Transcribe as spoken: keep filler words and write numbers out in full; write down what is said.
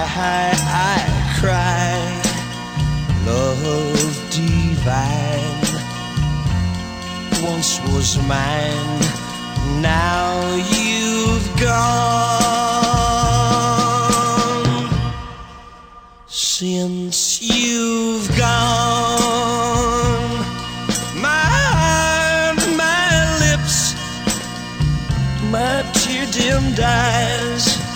I cry, love divine, once was mine, now you've gone. Since you've gone, my heart, my lips, my tear-dimmed eyes